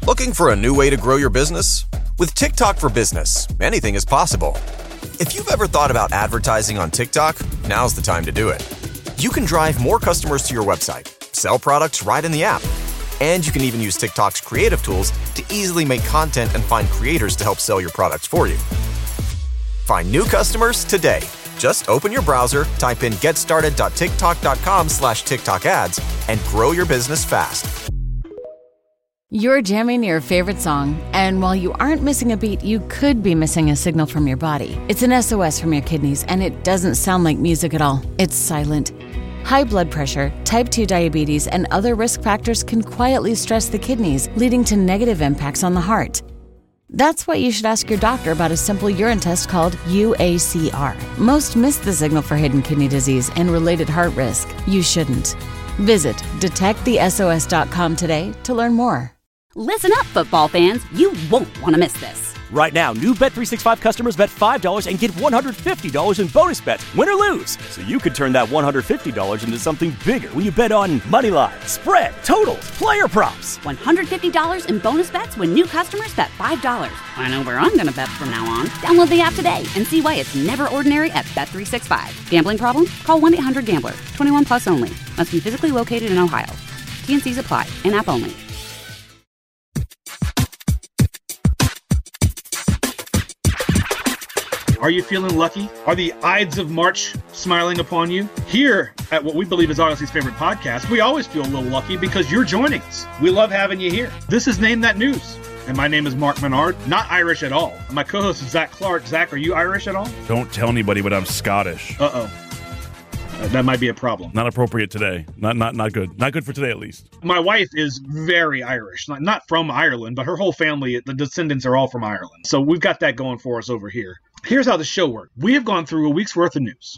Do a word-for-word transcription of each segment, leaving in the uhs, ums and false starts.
Looking for a new way to grow your business? With TikTok for Business, anything is possible. If you've ever thought about advertising on TikTok, now's the time to do it. You can drive more customers to your website, sell products right in the app, and you can even use TikTok's creative tools to easily make content and find creators to help sell your products for you. Find new customers today. Just open your browser, type in getstarted.tiktok.com slash TikTok ads, and grow your business fast. You're jamming your favorite song, and while you aren't missing a beat, you could be missing a signal from your body. It's an S O S from your kidneys, and it doesn't sound like music at all. It's silent. High blood pressure, type two diabetes, and other risk factors can quietly stress the kidneys, leading to negative impacts on the heart. That's why you should ask your doctor about a simple urine test called U A C R. Most miss the signal for hidden kidney disease and related heart risk. You shouldn't. Visit detect the S O S dot com today to learn more. Listen up, football fans. You won't want to miss this. Right now, new Bet three sixty-five customers bet five dollars and get one hundred fifty dollars in bonus bets, win or lose. So you could turn that one hundred fifty dollars into something bigger when you bet on money line, spread, totals, player props. one hundred fifty dollars in bonus bets when new customers bet five dollars. I know where I'm going to bet from now on. Download the app today and see why it's never ordinary at Bet three sixty-five. Gambling problem? Call one eight hundred gambler. twenty-one plus only. Must be physically located in Ohio. T and C's apply. In-app only. Are you feeling lucky? Are the Ides of March smiling upon you? Here at what we believe is Odyssey's favorite podcast, we always feel a little lucky because you're joining us. We love having you here. This is Name That News. And my name is Mark Menard, not Irish at all. My co-host is Zach Clark. Zach, are you Irish at all? Don't tell anybody, but I'm Scottish. Uh-oh. Uh, that might be a problem. Not appropriate today. Not not not good. Not good for today, at least. My wife is very Irish. Not, not from Ireland, but her whole family, the descendants are all from Ireland. So we've got that going for us over here. Here's how the show works. We have gone through a week's worth of news.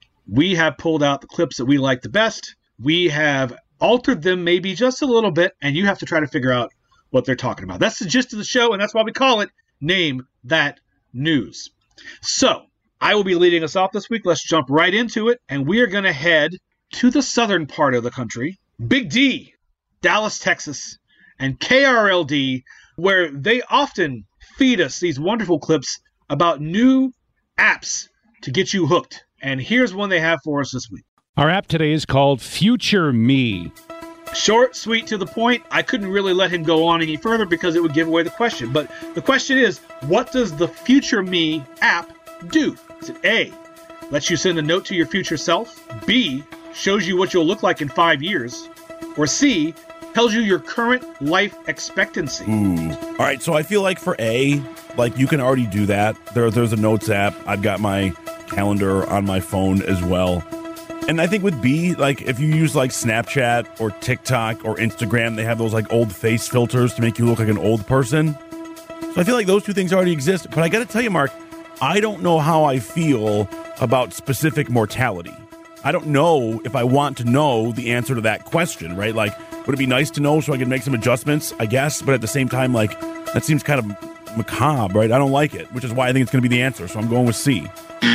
We have pulled out the clips that we like the best. We have altered them maybe just a little bit, and you have to try to figure out what they're talking about. That's the gist of the show, and that's why we call it Name That News. So, I will be leading us off this week. Let's jump right into it, and we are going to head to the southern part of the country, Big D, Dallas, Texas, and K R L D, where they often feed us these wonderful clips about new apps to get you hooked. And here's one they have for us this week. Our app today is called Future Me. Short, sweet, to the point. I couldn't really let him go on any further because it would give away the question. But the question is, what does the Future Me app do? Is it A, lets you send a note to your future self? B, shows you what you'll look like in five years? Or C, tells you your current life expectancy? Ooh. All right, so I feel like for A, like you can already do that. There, there's a notes app. I've got my calendar on my phone as well. And I think with B, like if you use like Snapchat or TikTok or Instagram, they have those like old face filters to make you look like an old person. So I feel like those two things already exist. But I got to tell you, Mark, I don't know how I feel about specific mortality. I don't know if I want to know the answer to that question, right? Like, would it be nice to know so I can make some adjustments? I guess. But at the same time, like, that seems kind of macabre, right? I don't like it, which is why I think it's going to be the answer. So I'm going with C.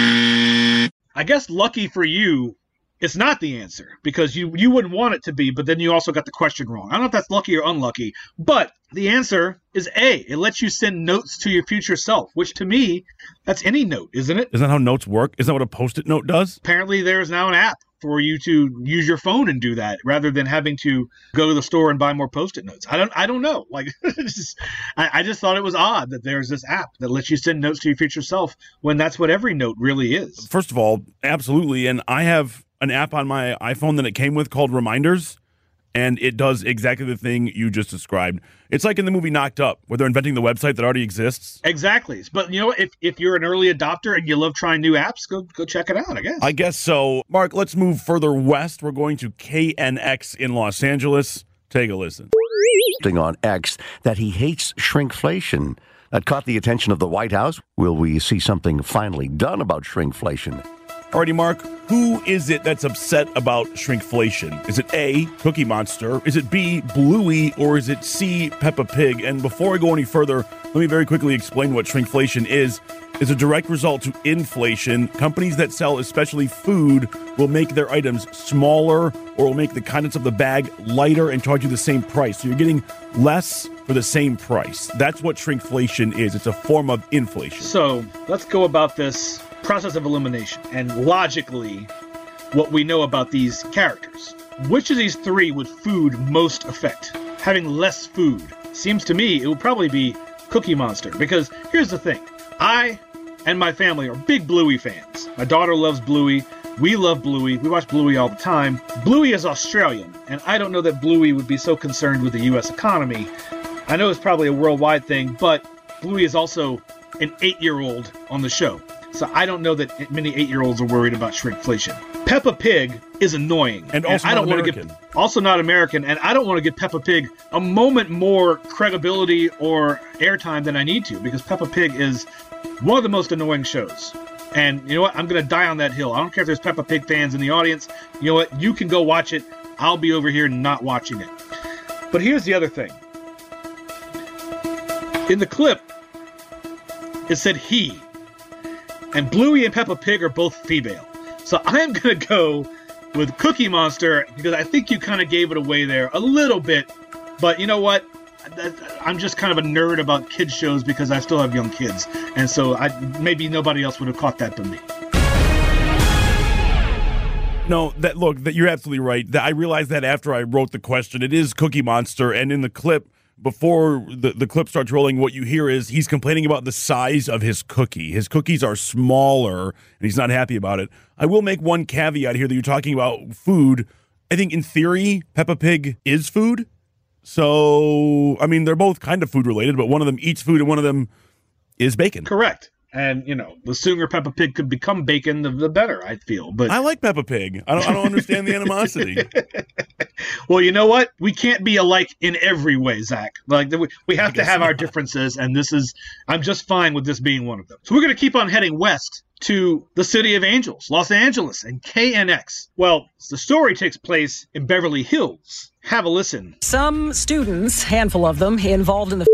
I guess lucky for you, it's not the answer because you, you wouldn't want it to be, but then you also got the question wrong. I don't know if that's lucky or unlucky, but the answer is A. It lets you send notes to your future self, which to me, that's any note, isn't it? Isn't that how notes work? Isn't that what a Post-it note does? Apparently there's now an app for you to use your phone and do that rather than having to go to the store and buy more Post-it notes. I don't I don't know. Like, just, I, I just thought it was odd that there's this app that lets you send notes to your future self when that's what every note really is. First of all, absolutely. And I have an app on my iPhone that it came with called Reminders, and it does exactly the thing you just described. It's like in the movie Knocked Up, where they're inventing the website that already exists. Exactly. But, you know, if, if you're an early adopter and you love trying new apps, go go check it out, I guess. I guess so. Mark, let's move further west. We're going to K N X in Los Angeles. Take a listen. On X that he hates shrinkflation. That caught the attention of the White House. Will we see something finally done about shrinkflation? Alrighty, Mark, who is it that's upset about shrinkflation? Is it A, Cookie Monster? Is it B, Bluey? Or is it C, Peppa Pig? And before I go any further, let me very quickly explain what shrinkflation is. is a direct result to inflation. Companies that sell especially food will make their items smaller or will make the contents of the bag lighter and charge you the same price. So you're getting less for the same price. That's what shrinkflation is. It's a form of inflation. So let's go about this process of elimination and logically what we know about these characters. Which of these three would food most affect? Having less food. Seems to me it would probably be Cookie Monster, because here's the thing. I and my family are big Bluey fans. My daughter loves Bluey. We love Bluey. We watch Bluey all the time. Bluey is Australian, and I don't know that Bluey would be so concerned with the U S economy. I know it's probably a worldwide thing, but Bluey is also an eight-year-old on the show. So I don't know that many eight-year-olds are worried about shrinkflation. Peppa Pig is annoying. And also and I don't not want to American. get also not American, and I don't want to give Peppa Pig a moment more credibility or airtime than I need to, because Peppa Pig is one of the most annoying shows. And you know what? I'm going to die on that hill. I don't care if there's Peppa Pig fans in the audience. You know what? You can go watch it. I'll be over here not watching it. But here's the other thing. In the clip, it said he. And Bluey and Peppa Pig are both female. So I'm going to go with Cookie Monster because I think you kind of gave it away there a little bit. But you know what? I'm just kind of a nerd about kids shows because I still have young kids. And so I maybe nobody else would have caught that but me. No, that look, that you're absolutely right. That I realized that after I wrote the question. It is Cookie Monster, and in the clip, before the, the clip starts rolling, what you hear is he's complaining about the size of his cookie. His cookies are smaller, and he's not happy about it. I will make one caveat here that you're talking about food. I think in theory, Peppa Pig is food. So, I mean, they're both kind of food related, but one of them eats food and one of them is bacon. Correct. And, you know, the sooner Peppa Pig could become bacon, the, the better, I feel. But I like Peppa Pig. I don't, I don't understand the animosity. Well, you know what? We can't be alike in every way, Zach. Like, we, we have to have not. our differences, and this is, I'm just fine with this being one of them. So we're going to keep on heading west to the City of Angels, Los Angeles, and K N X. Well, the story takes place in Beverly Hills. Have a listen. Some students, handful of them, involved in the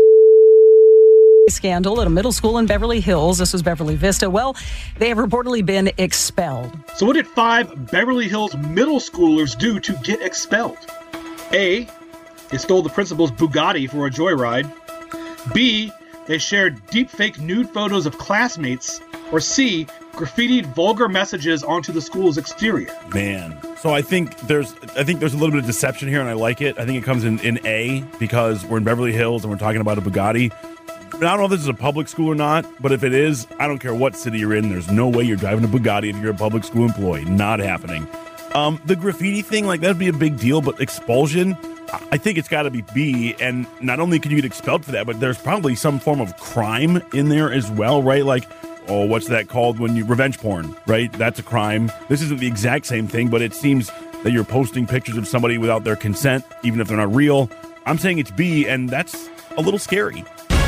scandal at a middle school in Beverly Hills. This was Beverly Vista. Well, they have reportedly been expelled. So what did five Beverly Hills middle schoolers do to get expelled? A, they stole the principal's Bugatti for a joyride. B, they shared deepfake nude photos of classmates. Or C, graffitied vulgar messages onto the school's exterior. Man. So I think there's I think there's a little bit of deception here, and I like it. I think it comes in, in A, because we're in Beverly Hills and we're talking about a Bugatti. I don't know if this is a public school or not, but if it is, I don't care what city you're in. There's no way you're driving a Bugatti if you're a public school employee. Not happening. Um, the graffiti thing, like, that'd be a big deal, but expulsion, I think it's got to be B. And not only can you get expelled for that, but there's probably some form of crime in there as well, right? Like, oh, what's that called when you revenge porn, right? That's a crime. This isn't the exact same thing, but it seems that you're posting pictures of somebody without their consent, even if they're not real. I'm saying it's B, and that's a little scary.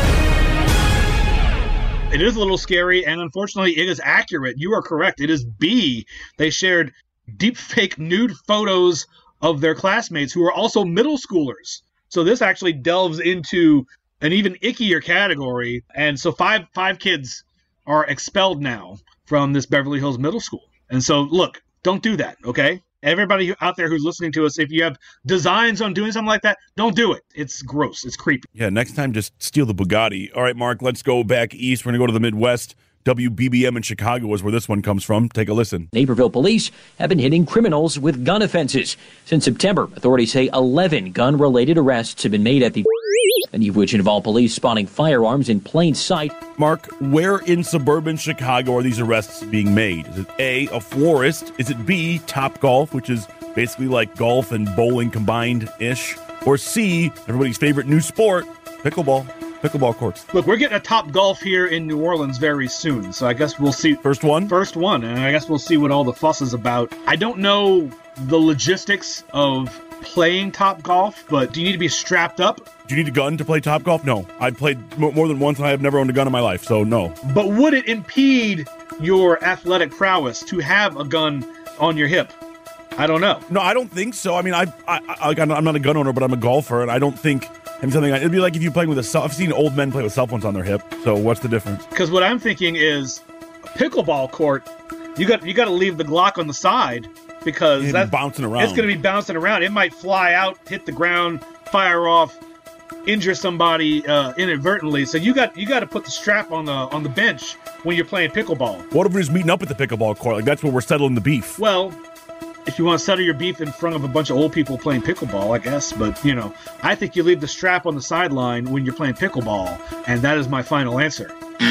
It is a little scary, and unfortunately, it is accurate. You are correct. It is B. They shared deepfake nude photos of their classmates who are also middle schoolers. So this actually delves into an even ickier category. And so five five kids are expelled now from this Beverly Hills middle school. And so, look, don't do that, okay? Everybody out there who's listening to us, if you have designs on doing something like that, don't do it. It's gross. It's creepy. Yeah, next time, just steal the Bugatti. All right, Mark, let's go back east. We're going to go to the Midwest. W B B M in Chicago is where this one comes from. Take a listen. Naperville police have been hitting criminals with gun offenses. Since September, authorities say eleven gun-related arrests have been made at the many of which involve police spotting firearms in plain sight. Mark, where in suburban Chicago are these arrests being made? Is it A, a florist? Is it B, Top Golf, which is basically like golf and bowling combined-ish? Or C, everybody's favorite new sport, pickleball. Pickleball courts. Look, we're getting a Top Golf here in New Orleans very soon, so I guess we'll see. First one? First one, and I guess we'll see what all the fuss is about. I don't know the logistics of playing Top Golf, but do you need to be strapped up? Do you need a gun to play Top Golf? No. I've played m- more than once, and I have never owned a gun in my life, so no. But would it impede your athletic prowess to have a gun on your hip? I don't know. No, I don't think so. I mean, I, I, I, I'm not a gun owner, but I'm a golfer, and I don't think And something like, it'd be like if you're playing with a cell. I've seen old men play with cell phones on their hip. So what's the difference? Because what I'm thinking is a pickleball court. You got you got to leave the Glock on the side because that's bouncing around. It's going to be bouncing around. It might fly out, hit the ground, fire off, injure somebody uh, inadvertently. So you got you got to put the strap on the on the bench when you're playing pickleball. What if we're just meeting up at the pickleball court? Like that's where we're settling the beef. Well, if you want to settle your beef in front of a bunch of old people playing pickleball, I guess. But, you know, I think you leave the strap on the sideline when you're playing pickleball, and that is my final answer.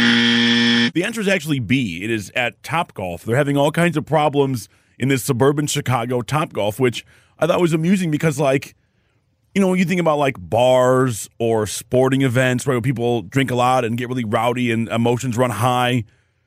The answer is actually B. It is at Topgolf. They're having all kinds of problems in this suburban Chicago Topgolf, which I thought was amusing because, like, you know, when you think about, like, bars or sporting events, right, where people drink a lot and get really rowdy and emotions run high,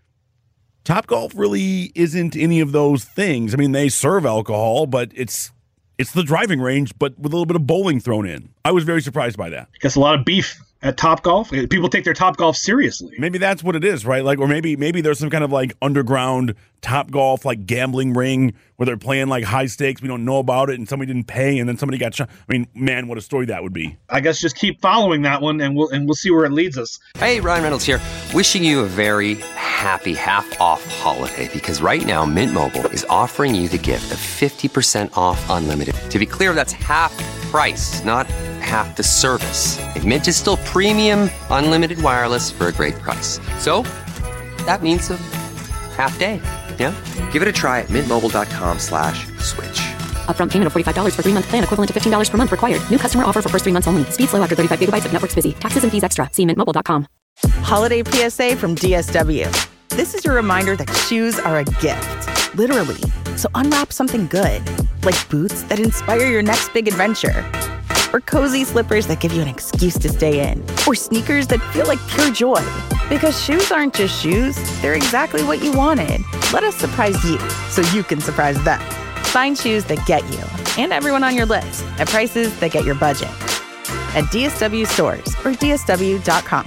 Topgolf really isn't any of those things. I mean, they serve alcohol, but it's it's the driving range, but with a little bit of bowling thrown in. I was very surprised by that. I guess a lot of beef at Topgolf. People take their Topgolf seriously. Maybe that's what it is, right? Like, or maybe maybe there's some kind of like underground Topgolf like gambling ring where they're playing like high stakes. We don't know about it, and somebody didn't pay, and then somebody got shot. I mean, man, what a story that would be. I guess just keep following that one, and we'll and we'll see where it leads us. Hey, Ryan Reynolds here, wishing you a very happy half-off holiday because right now Mint Mobile is offering you the gift of fifty percent off unlimited. To be clear, that's half price, not half the service. And Mint is still premium unlimited wireless for a great price. So that means a half day. Yeah? Give it a try at mintmobile.com slash switch. Upfront payment of forty-five dollars for three-month plan equivalent to fifteen dollars per month required. New customer offer for first three months only. Speed slow after thirty-five gigabytes of network busy. Taxes and fees extra. See mint mobile dot com. Holiday P S A from D S W. This is your reminder that shoes are a gift. Literally. So unwrap something good. Like boots that inspire your next big adventure. Or cozy slippers that give you an excuse to stay in. Or sneakers that feel like pure joy. Because shoes aren't just shoes, they're exactly what you wanted. Let us surprise you so you can surprise them. Find shoes that get you and everyone on your list at prices that get your budget. At D S W stores or D S W dot com.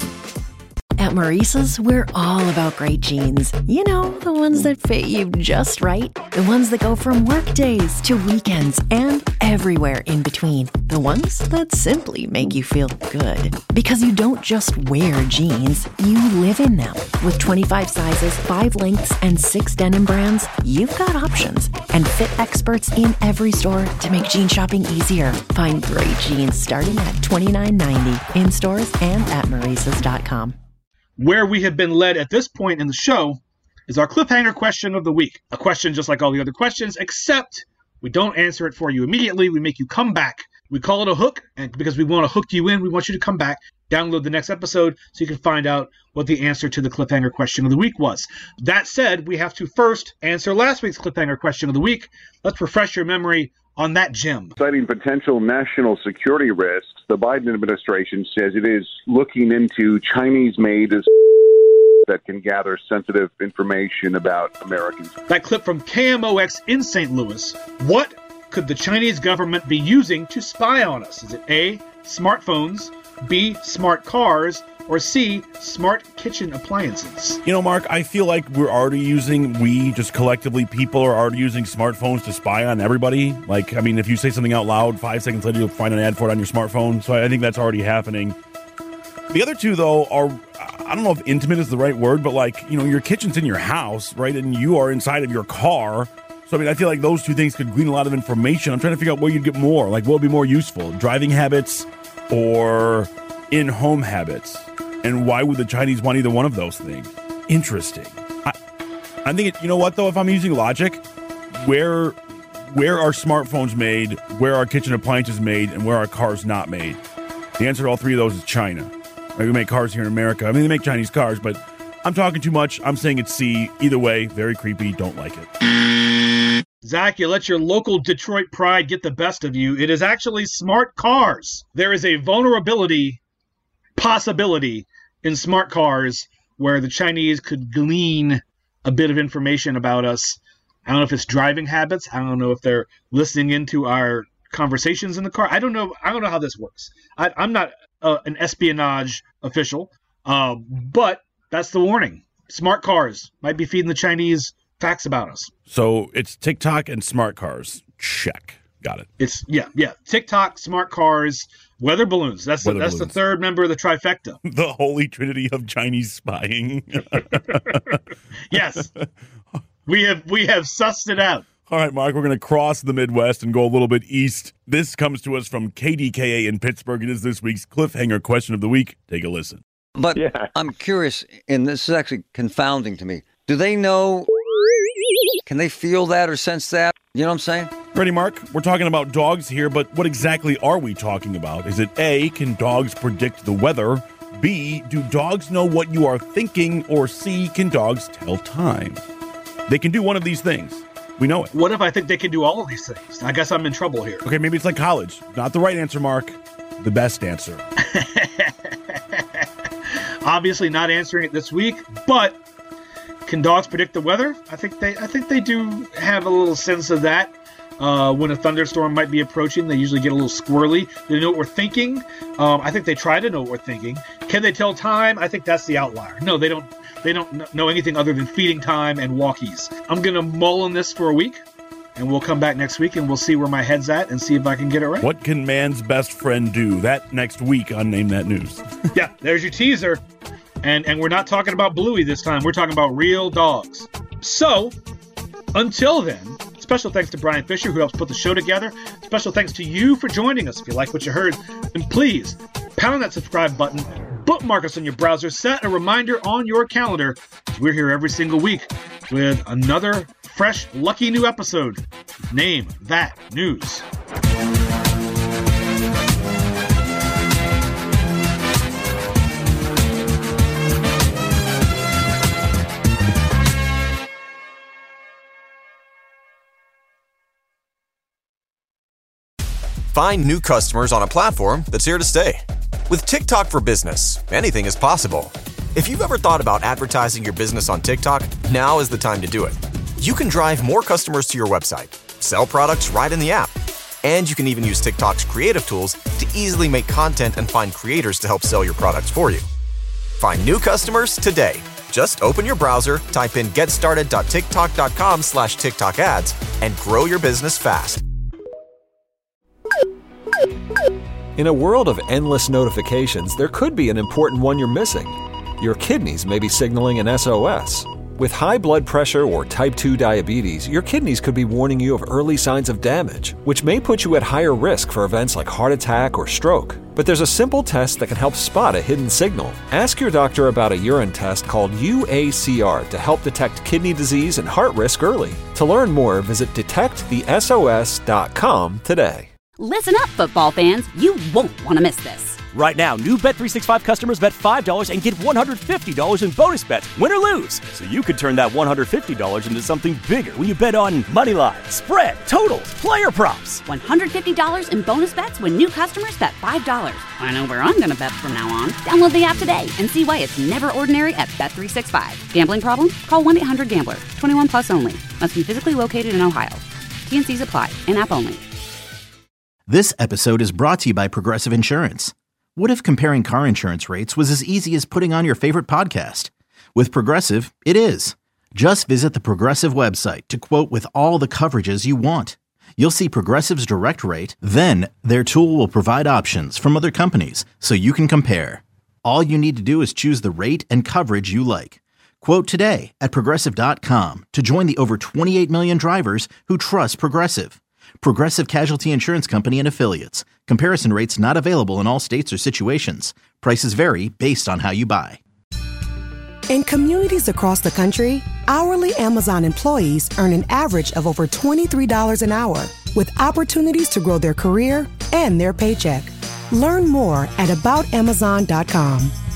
At Maurice's, we're all about great jeans. You know, the ones that fit you just right. The ones that go from work days to weekends and everywhere in between. The ones that simply make you feel good. Because you don't just wear jeans, you live in them. With twenty-five sizes, five lengths, and six denim brands, you've got options. And fit experts in every store to make jean shopping easier. Find great jeans starting at twenty-nine ninety in stores and at Maurices dot com. Where we have been led at this point in the show is our cliffhanger question of the week. A question just like all the other questions, except we don't answer it for you immediately. We make you come back. We call it a hook, and because we want to hook you in, we want you to come back, download the next episode so you can find out what the answer to the cliffhanger question of the week was. That said, we have to first answer last week's cliffhanger question of the week. Let's refresh your memory on that, Jim. Citing potential national security risks, the Biden administration says it is looking into Chinese-made that can gather sensitive information about Americans. That clip from K M O X in Saint Louis. What could the Chinese government be using to spy on us? Is it A, smartphones, B, smart cars, or C, smart kitchen appliances? You know, Mark, I feel like we're already using, we just collectively, people are already using smartphones to spy on everybody. Like, I mean, if you say something out loud, five seconds later, you'll find an ad for it on your smartphone. So I think that's already happening. The other two, though, are, I don't know if intimate is the right word, but like, you know, your kitchen's in your house, right? And you are inside of your car. So, I mean, I feel like those two things could glean a lot of information. I'm trying to figure out where you'd get more. Like, what would be more useful? Driving habits or in-home habits? And why would the Chinese want either one of those things? Interesting. I, I think, it, you know what, though? If I'm using logic, where where are smartphones made, where are kitchen appliances made, and where are cars not made? The answer to all three of those is China. Right, we make cars here in America. I mean, they make Chinese cars, but I'm talking too much. I'm saying it's C. Either way, very creepy. Don't like it. Zach, you let your local Detroit pride get the best of you. It is actually smart cars. There is a vulnerability, possibility in smart cars where the Chinese could glean a bit of information about us. I don't know if it's driving habits. I don't know if they're listening into our conversations in the car. I don't know. I don't know how this works. I, I'm not uh, an espionage official, uh, but that's the warning. Smart cars might be feeding the Chinese facts about us. So it's TikTok and smart cars. Check. Got it. It's yeah, yeah. TikTok, smart cars, weather balloons. That's the, Weather that's balloons. the third member of the trifecta. The holy trinity of Chinese spying. Yes, we have we have sussed it out. All right, Mark, we're going to cross the Midwest and go a little bit east. This comes to us from K D K A in Pittsburgh. It is this week's cliffhanger question of the week. Take a listen. But yeah. I'm curious, and this is actually confounding to me. Do they know, can they feel that or sense that? You know what I'm saying? Ready, Mark? We're talking about dogs here, but what exactly are we talking about? Is it A, can dogs predict the weather? B, do dogs know what you are thinking? Or C, can dogs tell time? They can do one of these things. We know it. What if I think they can do all of these things? I guess I'm in trouble here. Okay, maybe it's like college. Not the right answer, Mark. The best answer. Obviously not answering it this week, but can dogs predict the weather? I think they I think they do have a little sense of that. Uh, when a thunderstorm might be approaching, they usually get a little squirrely. They know what we're thinking. Um, I think they try to know what we're thinking. Can they tell time? I think that's the outlier. No, they don't. They don't know anything other than feeding time and walkies. I'm going to mull on this for a week, and we'll come back next week, and we'll see where my head's at and see if I can get it right. What can man's best friend do? That next week on Name That News. Yeah, there's your teaser. And and we're not talking about Bluey this time. We're talking about real dogs. So, until then, special thanks to Brian Fisher, who helps put the show together. Special thanks to you for joining us. If you like what you heard, then please pound that subscribe button. Bookmark us on your browser. Set a reminder on your calendar. We're here every single week with another fresh, lucky new episode. Name That News. Find new customers on a platform that's here to stay. With TikTok for Business, anything is possible. If you've ever thought about advertising your business on TikTok, now is the time to do it. You can drive more customers to your website, sell products right in the app, and you can even use TikTok's creative tools to easily make content and find creators to help sell your products for you. Find new customers today. Just open your browser, type in getstarted.tiktok.com slash TikTok ads, and grow your business fast. In a world of endless notifications, there could be an important one you're missing. Your kidneys may be signaling an S O S. With high blood pressure or type two diabetes, your kidneys could be warning you of early signs of damage, which may put you at higher risk for events like heart attack or stroke. But there's a simple test that can help spot a hidden signal. Ask your doctor about a urine test called U A C R to help detect kidney disease and heart risk early. To learn more, visit detect the S O S dot com today. Listen up, football fans. You won't want to miss this. Right now, new Bet three sixty-five customers bet five dollars and get one hundred fifty dollars in bonus bets, win or lose. So you could turn that one hundred fifty dollars into something bigger when you bet on money line, spread, totals, player props. one hundred fifty dollars in bonus bets when new customers bet five dollars. I know where I'm going to bet from now on. Download the app today and see why it's never ordinary at Bet three sixty-five. Gambling problem? Call one eight hundred gambler. twenty-one plus only. Must be physically located in Ohio. T and C's apply. In-app only. This episode is brought to you by Progressive Insurance. What if comparing car insurance rates was as easy as putting on your favorite podcast? With Progressive, it is. Just visit the Progressive website to quote with all the coverages you want. You'll see Progressive's direct rate, then their tool will provide options from other companies so you can compare. All you need to do is choose the rate and coverage you like. Quote today at Progressive dot com to join the over twenty-eight million drivers who trust Progressive. Progressive Casualty Insurance Company and Affiliates. Comparison rates not available in all states or situations. Prices vary based on how you buy. In communities across the country, hourly Amazon employees earn an average of over twenty-three dollars an hour, with opportunities to grow their career and their paycheck. Learn more at about amazon dot com.